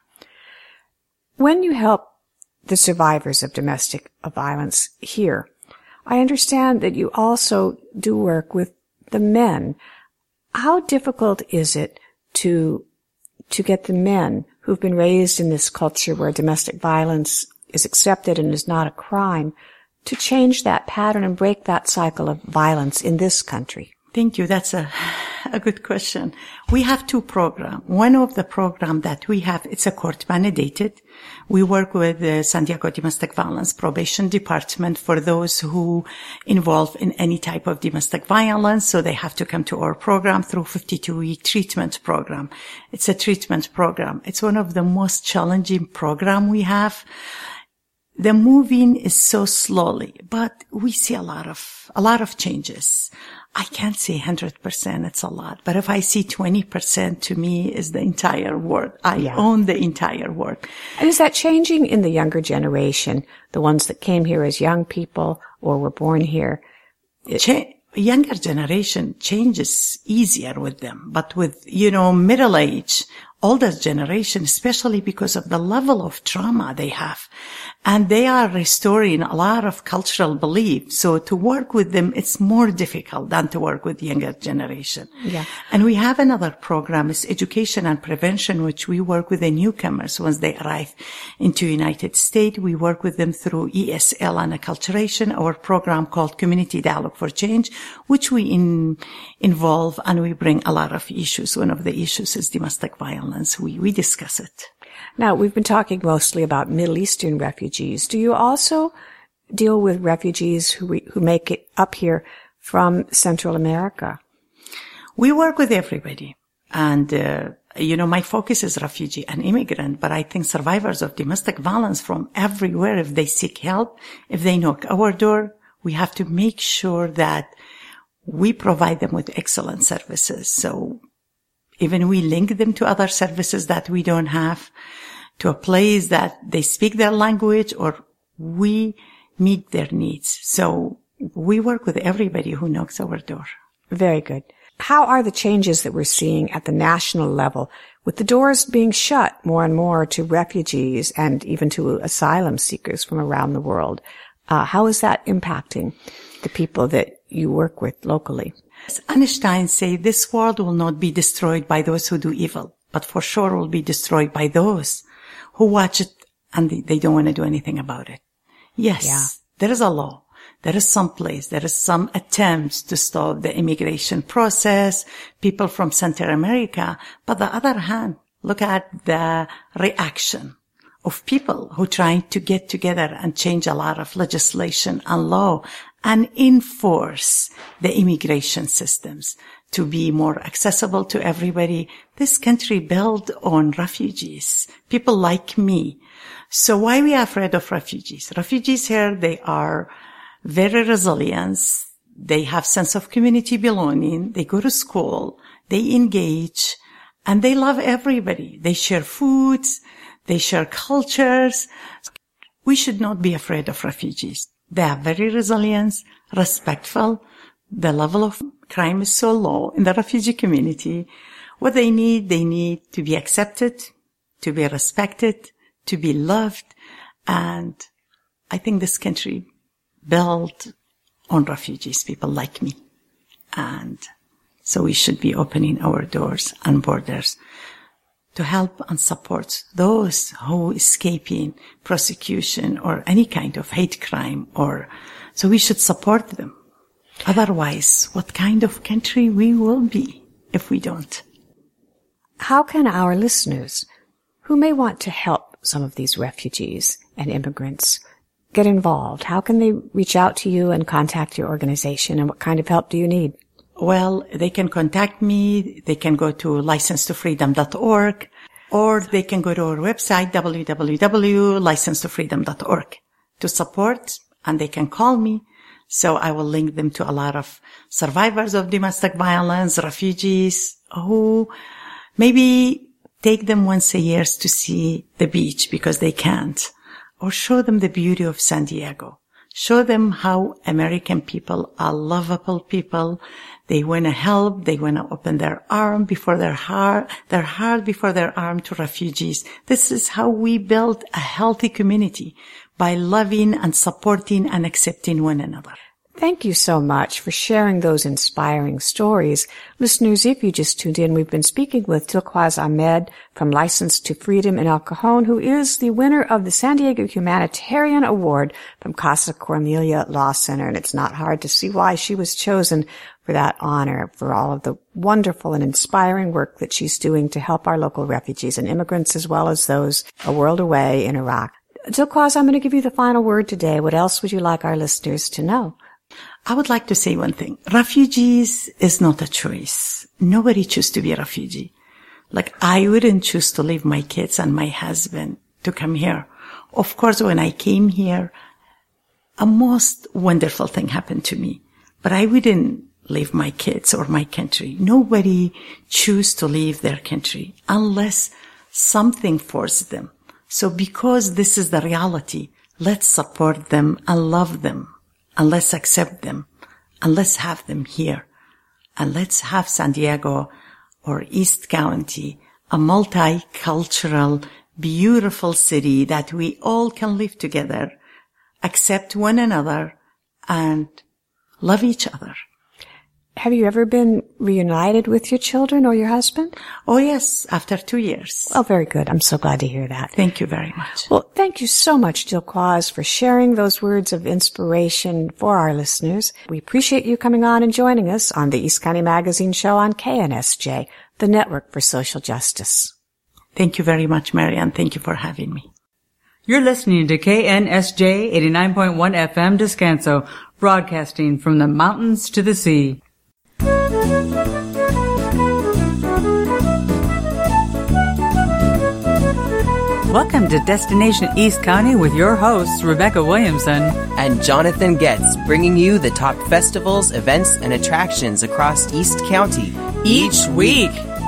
When you help the survivors of domestic violence here, I understand that you also do work with the men. How difficult is it to to get the men who've been raised in this culture where domestic violence is accepted and is not a crime to change that pattern and break that cycle of violence in this country? Thank you. That's a, a good question. We have two programs. One of the programs that we have, it's a court mandated. We work with the San Diego Domestic Violence Probation Department for those who involve in any type of domestic violence. So they have to come to our program through fifty-two week treatment program. It's a treatment program. It's one of the most challenging program we have. The moving is so slowly, but we see a lot of, a lot of changes. I can't say one hundred percent, it's a lot, but if I see twenty percent, to me is the entire world. I yeah. own the entire world. And is that changing in the younger generation, the ones that came here as young people or were born here? Cha- younger generation changes easier with them, but with, you know, middle age, older generation, especially because of the level of trauma they have. And they are restoring a lot of cultural beliefs. So to work with them, it's more difficult than to work with younger generation. Yeah. And we have another program, is education and prevention, which we work with the newcomers once they arrive into United States. We work with them through E S L and acculturation, our program called Community Dialogue for Change, which we in, involve and we bring a lot of issues. One of the issues is domestic violence. We, we discuss it. Now, we've been talking mostly about Middle Eastern refugees. Do you also deal with refugees who who make it up here from Central America? We work with everybody. And, uh, you know, my focus is refugee and immigrant, but I think survivors of domestic violence from everywhere, if they seek help, if they knock our door, we have to make sure that we provide them with excellent services. So even we link them to other services that we don't have, to a place that they speak their language, or we meet their needs. So we work with everybody who knocks our door. Very good. How are the changes that we're seeing at the national level, with the doors being shut more and more to refugees and even to asylum seekers from around the world? Uh, how is that impacting the people that you work with locally? Einstein say this world will not be destroyed by those who do evil, but for sure will be destroyed by those who watch it and they, they don't want to do anything about it. Yes, yeah. There is a law. There is some place. There is some attempts to stop the immigration process, people from Central America. But on the other hand, look at the reaction of people who trying to get together and change a lot of legislation and law and enforce the immigration systems to be more accessible to everybody. This country built on refugees, people like me. So why we are afraid of refugees? Refugees here, they are very resilient. They have sense of community belonging. They go to school. They engage and they love everybody. They share foods. They share cultures. We should not be afraid of refugees. They are very resilient, respectful. The level of crime is so low in the refugee community. What they need, they need to be accepted, to be respected, to be loved. And I think this country built on refugees, people like me. And so we should be opening our doors and borders to help and support those who are escaping prosecution or any kind of hate crime, or so we should support them. Otherwise, what kind of country we will be if we don't? How can our listeners who may want to help some of these refugees and immigrants get involved? How can they reach out to you and contact your organization, and what kind of help do you need? Well, they can contact me. They can go to license to freedom dot org, or they can go to our website, w w w dot license to freedom dot org, to support, and they can call me. So I will link them to a lot of survivors of domestic violence, refugees, who maybe take them once a year to see the beach because they can't, or show them the beauty of San Diego. Show them how American people are lovable people. They want to help. They want to open their arm before their heart, their heart before their arm to refugees. This is how we build a healthy community, by loving and supporting and accepting one another. Thank you so much for sharing those inspiring stories. Listeners, if you just tuned in, we've been speaking with Dilquaz Ahmed from License to Freedom in El Cajon, who is the winner of the San Diego Humanitarian Award from Casa Cornelia Law Center. And it's not hard to see why she was chosen for that honor, for all of the wonderful and inspiring work that she's doing to help our local refugees and immigrants, as well as those a world away in Iraq. Dilquaz, I'm going to give you the final word today. What else would you like our listeners to know? I would like to say one thing. Refugees is not a choice. Nobody chooses to be a refugee. Like, I wouldn't choose to leave my kids and my husband to come here. Of course, when I came here, a most wonderful thing happened to me. But I wouldn't leave my kids or my country. Nobody chooses to leave their country unless something forced them. So because this is the reality, let's support them and love them. And let's accept them, and let's have them here. And let's have San Diego or East County a multicultural, beautiful city that we all can live together, accept one another, and love each other. Have you ever been reunited with your children or your husband? Oh, yes, after two years. Oh, very good. I'm so glad to hear that. Thank you very much. Well, thank you so much, Dilquaz, for sharing those words of inspiration for our listeners. We appreciate you coming on and joining us on the East County Magazine Show on K N S J, the Network for Social Justice. Thank you very much, Marianne. Thank you for having me. You're listening to K N S J eighty-nine point one F M Descanso, broadcasting from the mountains to the sea. Welcome to Destination East County with your hosts, Rebecca Williamson and Jonathan Getz, bringing you the top festivals, events, and attractions across East County each week.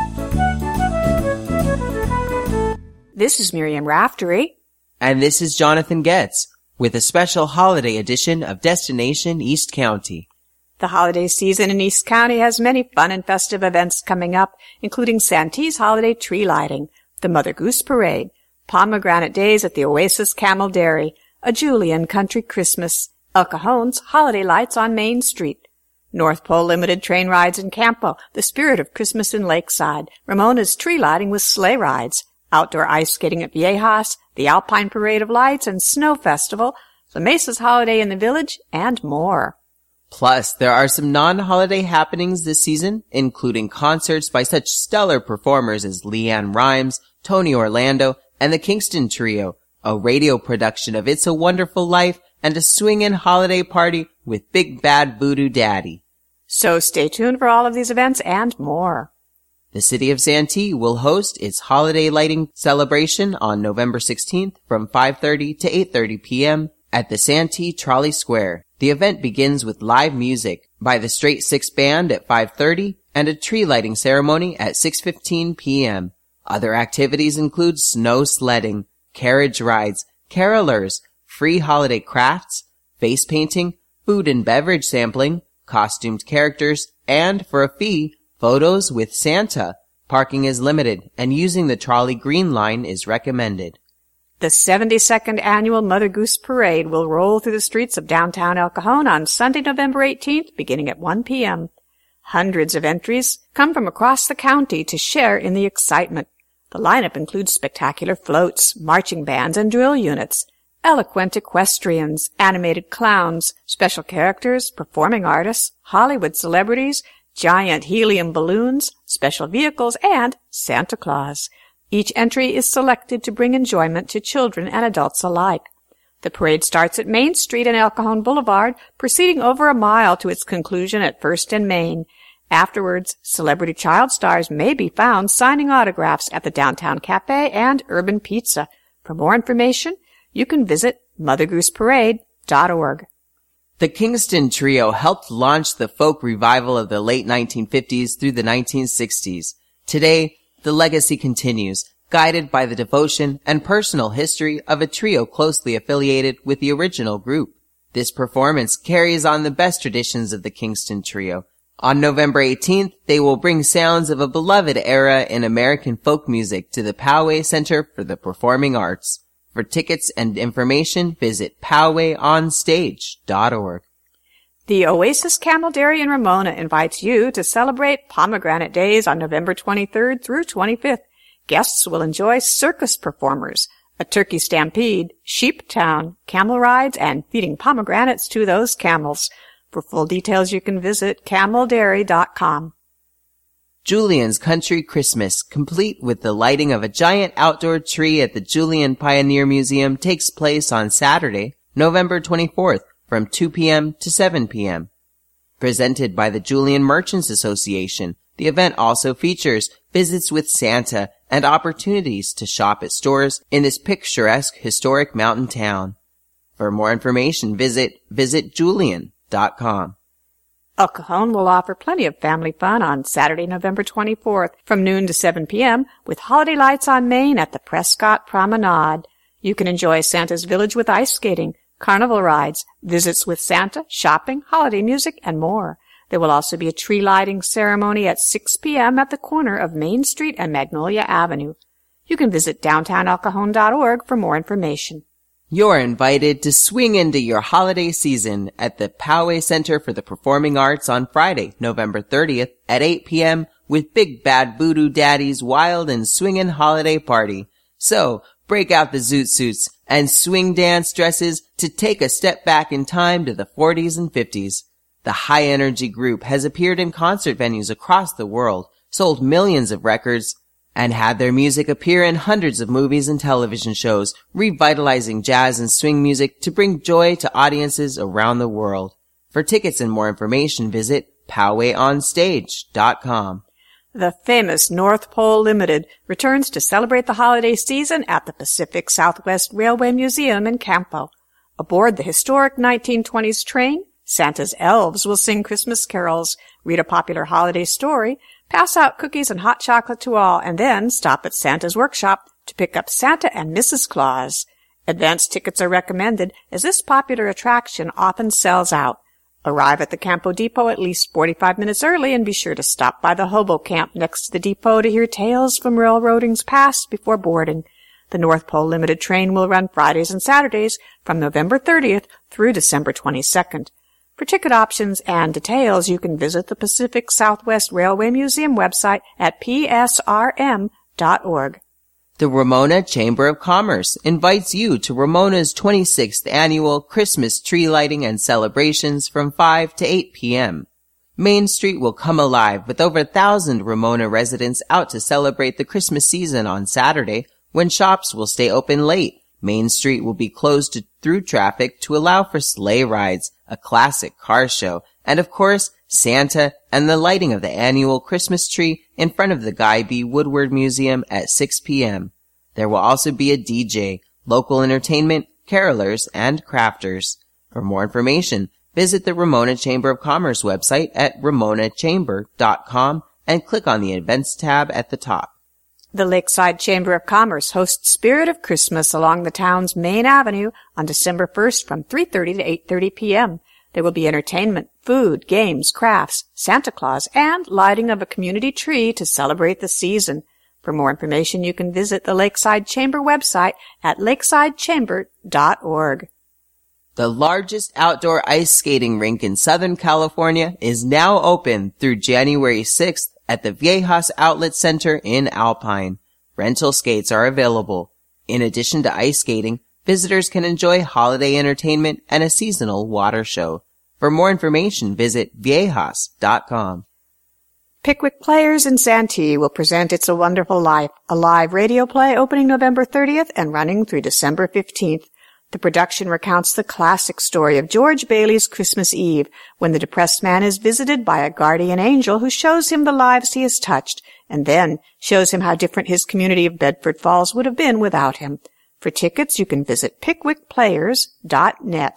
This is Miriam Raftery. And this is Jonathan Getz with a special holiday edition of Destination East County. The holiday season in East County has many fun and festive events coming up, including Santee's holiday tree lighting, the Mother Goose Parade, Pomegranate Days at the Oasis Camel Dairy, a Julian Country Christmas, El Cajon's holiday lights on Main Street, North Pole Limited train rides in Campo, the spirit of Christmas in Lakeside, Ramona's tree lighting with sleigh rides, outdoor ice skating at Viejas, the Alpine Parade of Lights and Snow Festival, the Mesa's Holiday in the Village, and more. Plus, there are some non-holiday happenings this season, including concerts by such stellar performers as Leanne Rimes, Tony Orlando, and the Kingston Trio, a radio production of It's a Wonderful Life, and a swingin' holiday party with Big Bad Voodoo Daddy. So stay tuned for all of these events and more. The city of Santee will host its holiday lighting celebration on November sixteenth from five thirty to eight thirty p.m. at the Santee Trolley Square. The event begins with live music by the Straight Six Band at five thirty and a tree lighting ceremony at six fifteen p.m. Other activities include snow sledding, carriage rides, carolers, free holiday crafts, face painting, food and beverage sampling, costumed characters, and, for a fee, photos with Santa. Parking is limited, and using the trolley green line is recommended. The seventy-second Annual Mother Goose Parade will roll through the streets of downtown El Cajon on Sunday, November eighteenth, beginning at one p.m. Hundreds of entries come from across the county to share in the excitement. The lineup includes spectacular floats, marching bands, and drill units, eloquent equestrians, animated clowns, special characters, performing artists, Hollywood celebrities, giant helium balloons, special vehicles, and Santa Claus. Each entry is selected to bring enjoyment to children and adults alike. The parade starts at Main Street and El Cajon Boulevard, proceeding over a mile to its conclusion at First and Main. Afterwards, celebrity child stars may be found signing autographs at the Downtown Cafe and Urban Pizza. For more information, you can visit mother goose parade dot org. The Kingston Trio helped launch the folk revival of the late nineteen fifties through the nineteen sixties. Today, the legacy continues, guided by the devotion and personal history of a trio closely affiliated with the original group. This performance carries on the best traditions of the Kingston Trio. On November eighteenth, they will bring sounds of a beloved era in American folk music to the Poway Center for the Performing Arts. For tickets and information, visit poway on stage dot org. The Oasis Camel Dairy in Ramona invites you to celebrate Pomegranate Days on November twenty-third through twenty-fifth. Guests will enjoy circus performers, a turkey stampede, sheep town, camel rides, and feeding pomegranates to those camels. For full details, you can visit camel dairy dot com. Julian's Country Christmas, complete with the lighting of a giant outdoor tree at the Julian Pioneer Museum, takes place on Saturday, November twenty-fourth, from two p.m. to seven p.m. Presented by the Julian Merchants Association, the event also features visits with Santa and opportunities to shop at stores in this picturesque historic mountain town. For more information, visit visit julian dot com. El Cajon will offer plenty of family fun on Saturday, November twenty-fourth from noon to seven p.m. with holiday lights on Main at the Prescott Promenade. You can enjoy Santa's Village with ice skating, carnival rides, visits with Santa, shopping, holiday music, and more. There will also be a tree lighting ceremony at six p.m. at the corner of Main Street and Magnolia Avenue. You can visit downtown el cajon dot org for more information. You're invited to swing into your holiday season at the Poway Center for the Performing Arts on Friday, November thirtieth at eight p.m. with Big Bad Voodoo Daddy's Wild and Swingin' Holiday Party. So, break out the zoot suits and swing dance dresses to take a step back in time to the forties and fifties. The high-energy group has appeared in concert venues across the world, sold millions of records, and had their music appear in hundreds of movies and television shows, revitalizing jazz and swing music to bring joy to audiences around the world. For tickets and more information, visit poway on stage dot com. The famous North Pole Limited returns to celebrate the holiday season at the Pacific Southwest Railway Museum in Campo. Aboard the historic nineteen twenties train, Santa's elves will sing Christmas carols, read a popular holiday story, pass out cookies and hot chocolate to all, and then stop at Santa's workshop to pick up Santa and Missus Claus. Advance tickets are recommended, as this popular attraction often sells out. Arrive at the Campo Depot at least forty-five minutes early and be sure to stop by the hobo camp next to the depot to hear tales from railroading's past before boarding. The North Pole Limited train will run Fridays and Saturdays from November thirtieth through December twenty-second. For ticket options and details, you can visit the Pacific Southwest Railway Museum website at p s r m dot org. The Ramona Chamber of Commerce invites you to Ramona's twenty-sixth annual Christmas tree lighting and celebrations from five to eight p.m. Main Street will come alive with over a thousand Ramona residents out to celebrate the Christmas season on Saturday, when shops will stay open late. Main Street will be closed to through traffic to allow for sleigh rides, a classic car show, and of course, Santa and the lighting of the annual Christmas tree in front of the Guy B. Woodward Museum at six p.m. There will also be a D J, local entertainment, carolers, and crafters. For more information, visit the Ramona Chamber of Commerce website at ramona chamber dot com and click on the Events tab at the top. The Lakeside Chamber of Commerce hosts Spirit of Christmas along the town's main avenue on December first from three thirty to eight thirty p.m. There will be entertainment, food, games, crafts, Santa Claus, and lighting of a community tree to celebrate the season. For more information, you can visit the Lakeside Chamber website at lakeside chamber dot org. The largest outdoor ice skating rink in Southern California is now open through January sixth at the Viejas Outlet Center in Alpine. Rental skates are available. In addition to ice skating, visitors can enjoy holiday entertainment and a seasonal water show. For more information, visit viejas dot com. Pickwick Players in Santee will present It's a Wonderful Life, a live radio play opening November thirtieth and running through December fifteenth. The production recounts the classic story of George Bailey's Christmas Eve, when the depressed man is visited by a guardian angel who shows him the lives he has touched, and then shows him how different his community of Bedford Falls would have been without him. For tickets, you can visit pickwick players dot net.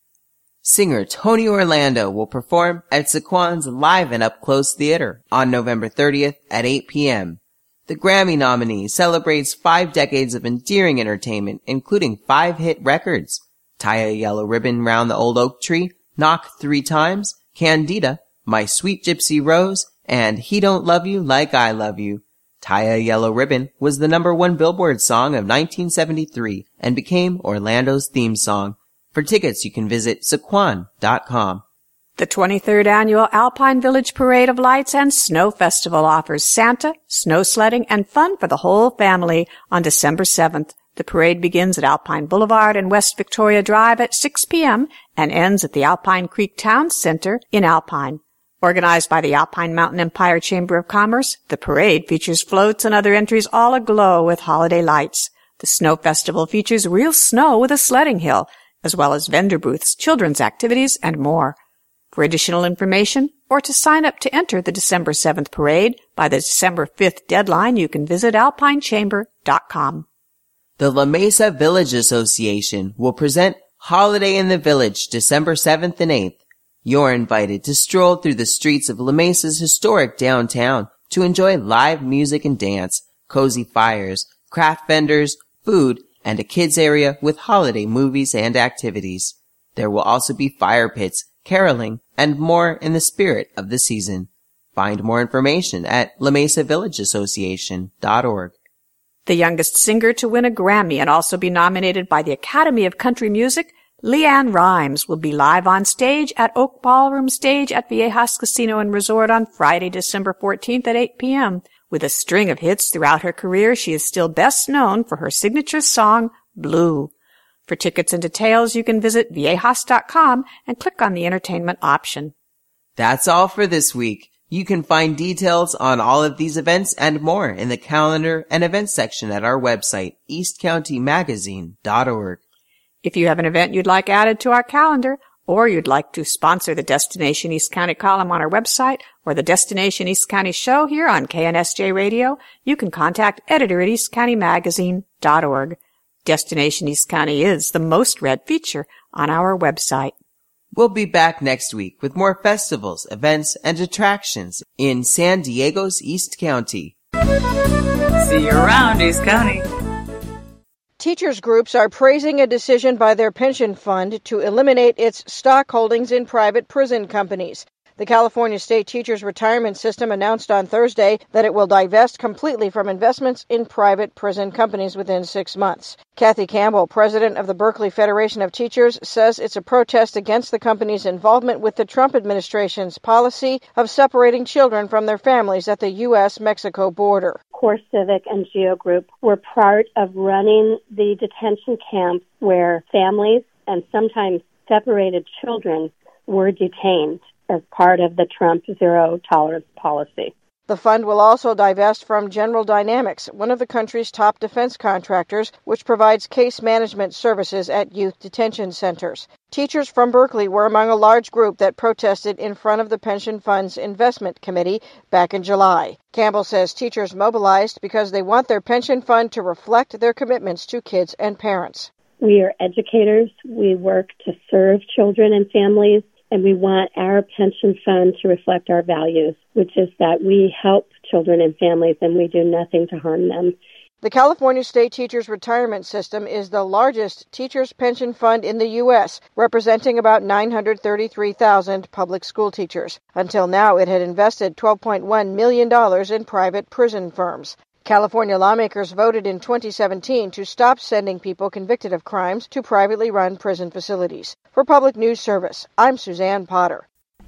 Singer Tony Orlando will perform at Saquon's Live and Up Close Theater on November thirtieth at eight p.m. The Grammy nominee celebrates five decades of endearing entertainment, including five hit records: Tie a Yellow Ribbon Round the Old Oak Tree, Knock Three Times, Candida, My Sweet Gypsy Rose, and He Don't Love You Like I Love You. Tie a Yellow Ribbon was the number one Billboard song of nineteen seventy-three and became Orlando's theme song. For tickets, you can visit Saquon dot com. The twenty-third Annual Alpine Village Parade of Lights and Snow Festival offers Santa, snow sledding, and fun for the whole family on December seventh. The parade begins at Alpine Boulevard and West Victoria Drive at six p.m. and ends at the Alpine Creek Town Center in Alpine. Organized by the Alpine Mountain Empire Chamber of Commerce, the parade features floats and other entries all aglow with holiday lights. The Snow Festival features real snow with a sledding hill, as well as vendor booths, children's activities, and more. For additional information, or to sign up to enter the December seventh parade by the December fifth deadline, you can visit alpine chamber dot com. The La Mesa Village Association will present Holiday in the Village December seventh and eighth. You're invited to stroll through the streets of La Mesa's historic downtown to enjoy live music and dance, cozy fires, craft vendors, food, and a kids area with holiday movies and activities. There will also be fire pits, caroling, and more in the spirit of the season. Find more information at la mesa village association dot org. The youngest singer to win a Grammy and also be nominated by the Academy of Country Music, Leanne Rimes, will be live on stage at Oak Ballroom Stage at Viejas Casino and Resort on Friday, December fourteenth at eight p.m. With a string of hits throughout her career, she is still best known for her signature song, Blue. For tickets and details, you can visit viejas dot com and click on the entertainment option. That's all for this week. You can find details on all of these events and more in the calendar and events section at our website, east county magazine dot org. If you have an event you'd like added to our calendar, or you'd like to sponsor the Destination East County column on our website or the Destination East County show here on K N S J Radio, you can contact editor at east county magazine dot org. Destination East County is the most read feature on our website. We'll be back next week with more festivals, events, and attractions in San Diego's East County. See you around, East County. Teachers groups are praising a decision by their pension fund to eliminate its stock holdings in private prison companies. The California State Teachers Retirement System announced on Thursday that it will divest completely from investments in private prison companies within six months. Kathy Campbell, president of the Berkeley Federation of Teachers, says it's a protest against the company's involvement with the Trump administration's policy of separating children from their families at the U S Mexico border. Core Civic and Geo Group were part of running the detention camps where families and sometimes separated children were detained as part of the Trump zero tolerance policy. The fund will also divest from General Dynamics, one of the country's top defense contractors, which provides case management services at youth detention centers. Teachers from Berkeley were among a large group that protested in front of the pension fund's investment committee back in July. Campbell says teachers mobilized because they want their pension fund to reflect their commitments to kids and parents. We are educators. We work to serve children and families. And we want our pension fund to reflect our values, which is that we help children and families and we do nothing to harm them. The California State Teachers Retirement System is the largest teachers' pension fund in the U S, representing about nine hundred thirty-three thousand public school teachers. Until now, it had invested twelve point one million dollars in private prison firms. California lawmakers voted in twenty seventeen to stop sending people convicted of crimes to privately run prison facilities. For Public News Service, I'm Suzanne Potter.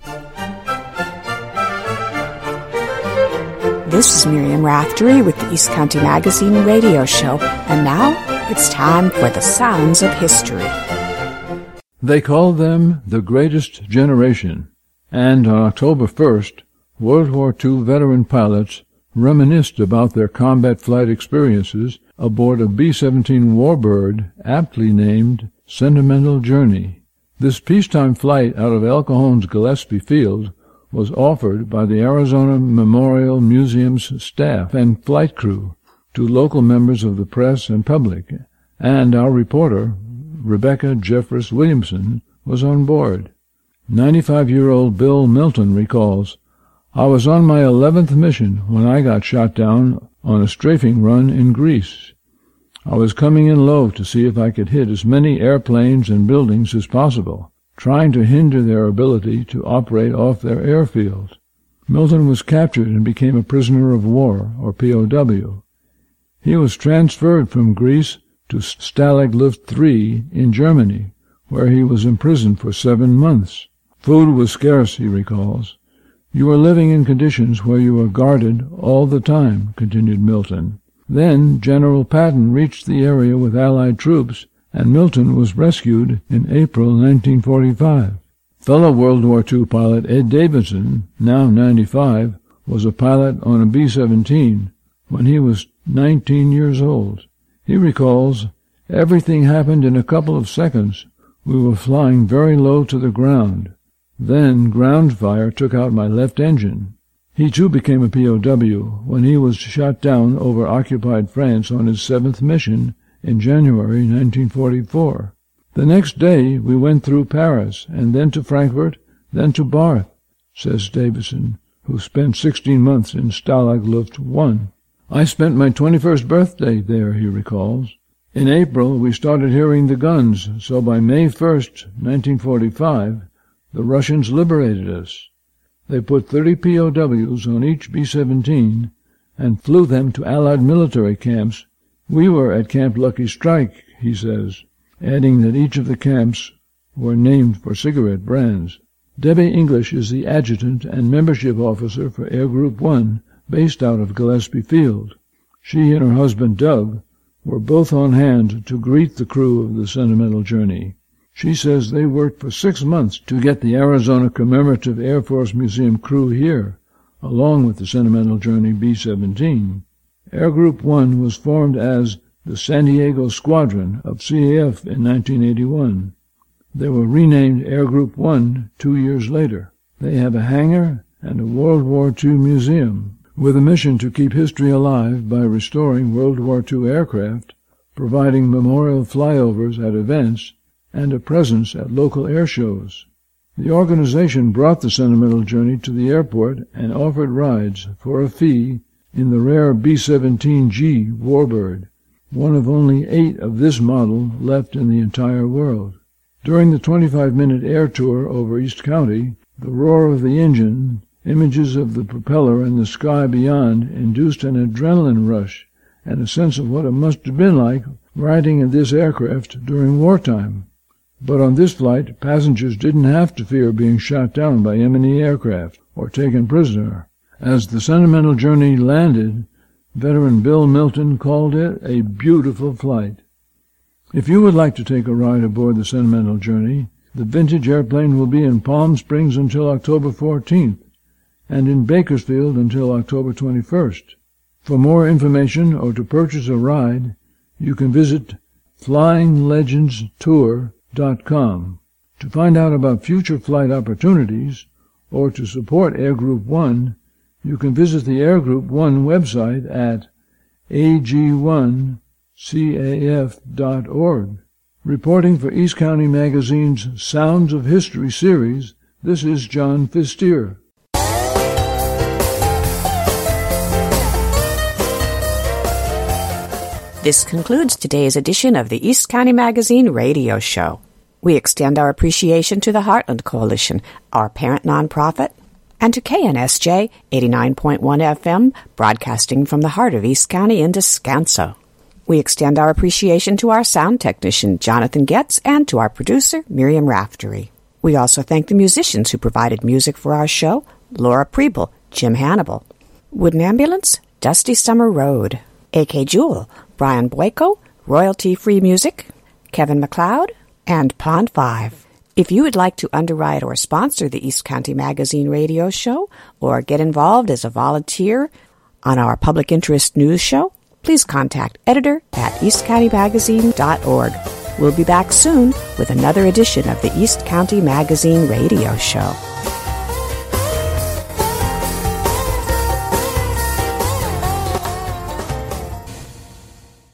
This is Miriam Raftery with the East County Magazine radio show, and now it's time for the Sounds of History. They called them the Greatest Generation, and on October first, World War Two veteran pilots reminisced about their combat flight experiences aboard a B seventeen Warbird aptly named Sentimental Journey. This peacetime flight out of El Cajon's Gillespie Field was offered by the Arizona Memorial Museum's staff and flight crew to local members of the press and public, and our reporter, Rebecca Jeffress Williamson, was on board. ninety-five-year-old Bill Milton recalls, "I was on my eleventh mission when I got shot down on a strafing run in Greece. I was coming in low to see if I could hit as many airplanes and buildings as possible, trying to hinder their ability to operate off their airfield." Milton was captured and became a prisoner of war, or P O W. He was transferred from Greece to Stalag Luft three in Germany, where he was imprisoned for seven months. Food was scarce, he recalls. "You were living in conditions where you were guarded all the time," continued Milton. Then General Patton reached the area with Allied troops, and Milton was rescued in April nineteen forty-five. Fellow World War Two pilot Ed Davidson, now ninety-five, was a pilot on a B seventeen when he was nineteen years old. He recalls, "Everything happened in a couple of seconds. We were flying very low to the ground. Then ground fire took out my left engine." He too became a P O W when he was shot down over occupied France on his seventh mission in January nineteen forty-four. "The next day we went through Paris, and then to Frankfurt, then to Barth," says Davidson, who spent sixteen months in Stalag Luft one. "I spent my twenty-first birthday there," he recalls. "In April we started hearing the guns, so by May first, nineteen forty-five, the Russians liberated us. They put thirty P O Ws on each B seventeen and flew them to Allied military camps. We were at Camp Lucky Strike," he says, adding that each of the camps were named for cigarette brands. Debbie English is the adjutant and membership officer for Air Group one, based out of Gillespie Field. She and her husband, Doug, were both on hand to greet the crew of the Sentimental Journey. She says they worked for six months to get the Arizona Commemorative Air Force Museum crew here, along with the Sentimental Journey B seventeen. Air Group one was formed as the San Diego Squadron of C A F in nineteen eighty-one. They were renamed Air Group one two years later. They have a hangar and a World War Two museum, with a mission to keep history alive by restoring World War Two aircraft, providing memorial flyovers at events, and a presence at local air shows. The organization brought the Sentimental Journey to the airport and offered rides for a fee in the rare B seventeen G Warbird, one of only eight of this model left in the entire world. During the twenty-five minute air tour over East County, the roar of the engine, images of the propeller and the sky beyond induced an adrenaline rush and a sense of what it must have been like riding in this aircraft during wartime. But on this flight, passengers didn't have to fear being shot down by enemy aircraft or taken prisoner. As the Sentimental Journey landed, veteran Bill Milton called it a beautiful flight. If you would like to take a ride aboard the Sentimental Journey, the vintage airplane will be in Palm Springs until October fourteenth, and in Bakersfield until October twenty-first. For more information or to purchase a ride, you can visit flying legends tour dot com. To find out about future flight opportunities or to support Air Group one, you can visit the Air Group one website at A G one C A F dot org. Reporting for East County Magazine's Sounds of History series, this is John Fistier. This concludes today's edition of the East County Magazine radio show. We extend our appreciation to the Heartland Coalition, our parent nonprofit, and to K N S J eighty-nine point one F M, broadcasting from the heart of East County in Descanso. We extend our appreciation to our sound technician, Jonathan Getz, and to our producer, Miriam Raftery. We also thank the musicians who provided music for our show, Laura Preble, Jim Hannibal, Wooden Ambulance, Dusty Summer Road, A K Jewel, Brian Boyko, royalty-free music, Kevin MacLeod, and Pond five. If you would like to underwrite or sponsor the East County Magazine radio show or get involved as a volunteer on our public interest news show, please contact editor at east county magazine dot org. We'll be back soon with another edition of the East County Magazine radio show.